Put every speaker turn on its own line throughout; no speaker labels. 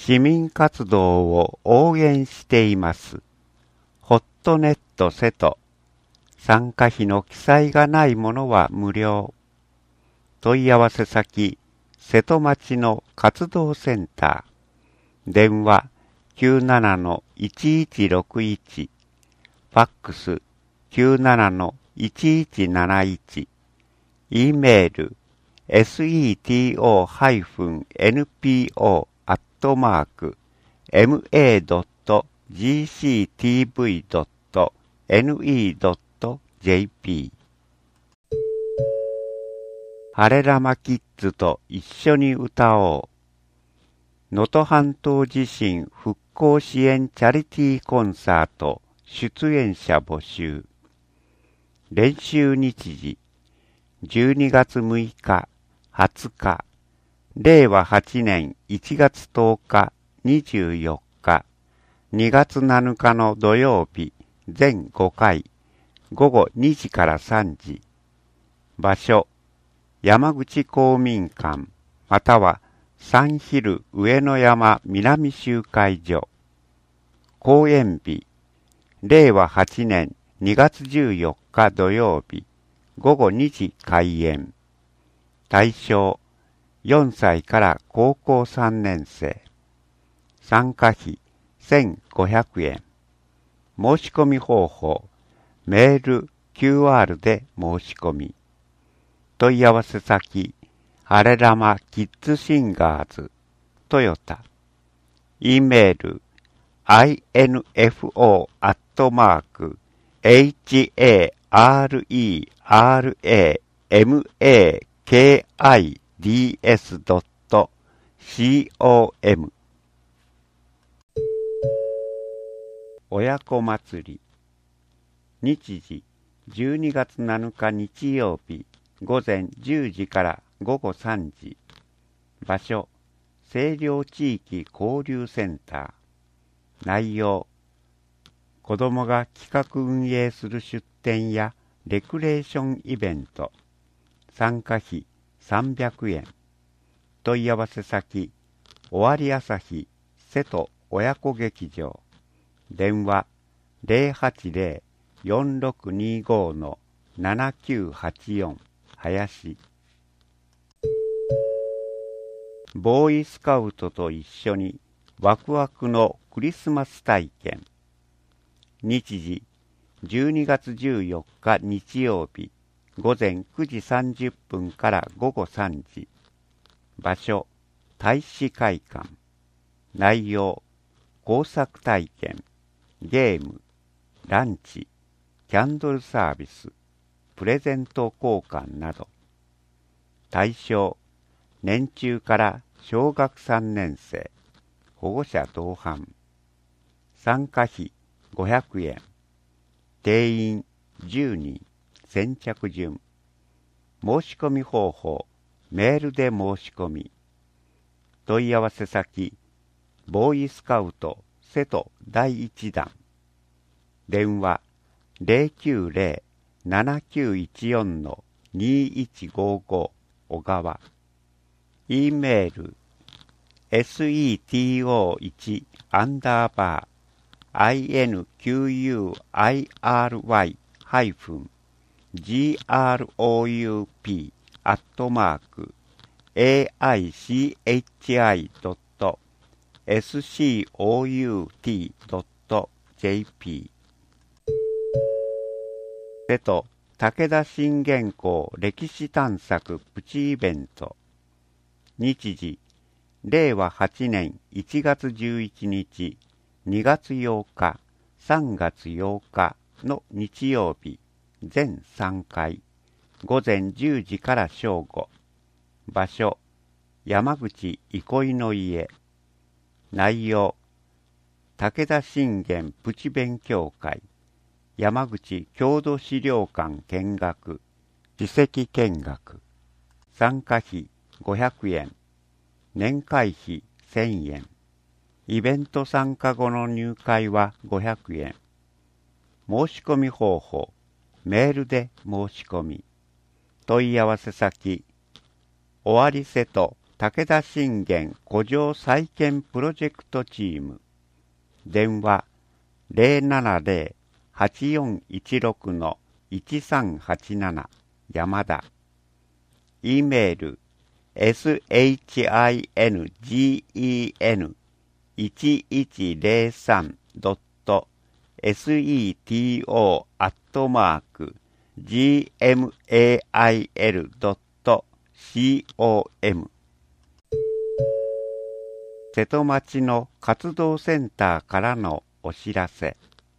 市民活動を応援しています。ホットネット瀬戸。参加費の記載がないものは無料。問い合わせ先、瀬戸町の活動センター。電話 97-1161。ファックス 97-1171。E メール seto-npo@gctv.ne.jp ハレラマキッズと一緒に歌おう。能登半島地震復興支援チャリティーコンサート出演者募集。練習日時12月6日、20日、令和8年1月10日、24日、2月7日の土曜日、全5回、午後2時から3時。場所、山口公民館、またはサンヒル上野山南集会所。公演日、令和8年2月14日土曜日、午後2時開演。対象、4歳から高校3年生。参加費、1500円。申し込み方法、メール、QR で申し込み。問い合わせ先、ハレラマキッズシンガーズ、トヨタ。E メール、info@haramakis.com。親子祭り。日時、12月7日日曜日、午前10時から午後3時。場所、清涼地域交流センター。内容、子どもが企画運営する出展やレクレーションイベント。参加費300円。問い合わせ先、尾張朝日瀬戸親子劇場。電話 080-4625-7984 林。ボーイスカウトと一緒にワクワクのクリスマス体験。日時、12月14日日曜日、午前9時30分から午後3時。場所、大使会館。内容、工作体験、ゲーム、ランチ、キャンドルサービス、プレゼント交換など。対象、年中から小学3年生、保護者同伴。参加費500円。定員10人、先着順。申し込み方法、メールで申し込み。問い合わせ先、ボーイスカウト瀬戸第1弾。電話 090-7914-2155 小川。E メール seitoichi_group@aichi.scout.jp。 瀬戸武田信玄公歴史探索プチイベント。日時、令和8年1月11日、2月8日、3月8日の日曜日、全3回、午前10時から正午。場所、山口憩いの家。内容、武田信玄プチ勉強会、山口郷土資料館見学、史跡見学。参加費500円。年会費1000円。イベント参加後の入会は500円。申し込み方法、メールで申し込み。問い合わせ先、尾張瀬戸武田信玄古城再建プロジェクトチーム。電話070-8416-1387 山田。E メール seto-1103.seto@gmail.com 瀬戸町の活動センターからのお知らせ。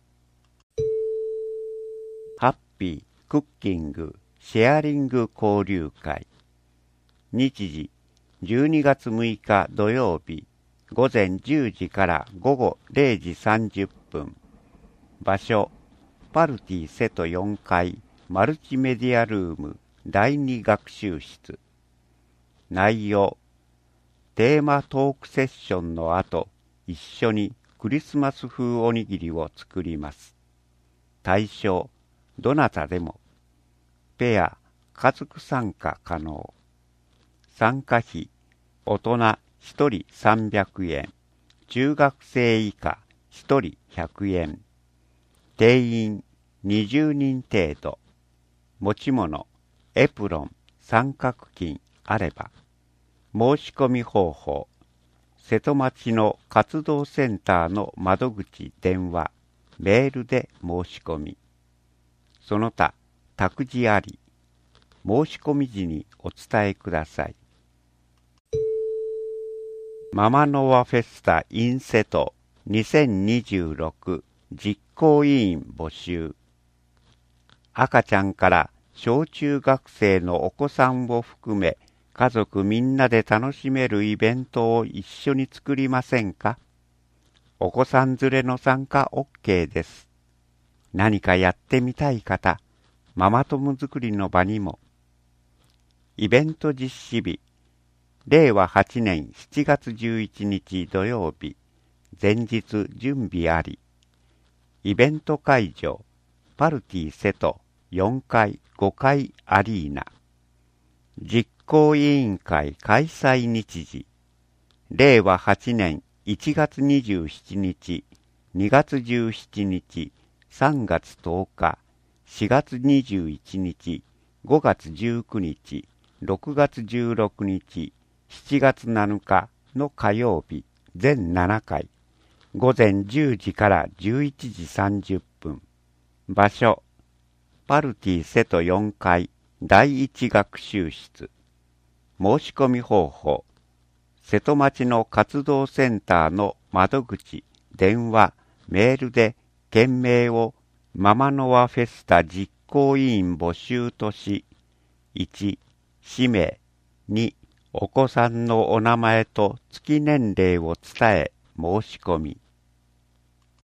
ハッピークッキングシェアリング交流会。日時12月6日土曜日午前10時から午後0時30分。場所パルティ瀬戸4階マルチメディアルーム第2学習室。内容テーマトークセッションの後、一緒にクリスマス風おにぎりを作ります。対象どなたでも。ペア家族参加可能。参加費大人1人300円、中学生以下1人100円。定員20人程度。持ち物エプロン、三角巾あれば。申し込み方法瀬戸町の活動センターの窓口電話、メールで申し込み。その他託児あり。申し込み時にお伝えください。ママノワフェスタ in 瀬戸2026実行委員募集。赤ちゃんから小中学生のお子さんを含め家族みんなで楽しめるイベントを一緒に作りませんか？お子さん連れの参加 OK です。何かやってみたい方、ママ友作りの場にも。イベント実施日、令和8年7月11日土曜日、前日準備あり。イベント会場、パルティ瀬戸4階5階アリーナ。実行委員会開催日時、令和8年1月27日、2月17日、3月10日、4月21日、5月19日、6月16日、7月7日の火曜日、全7回、午前10時から11時30分。場所、パルティ瀬戸4階第1学習室。申し込み方法、瀬戸町の活動センターの窓口、電話、メールで件名をママノワフェスタ実行委員募集とし、1、氏名、2、お子さんのお名前と月年齢を伝え申し込み。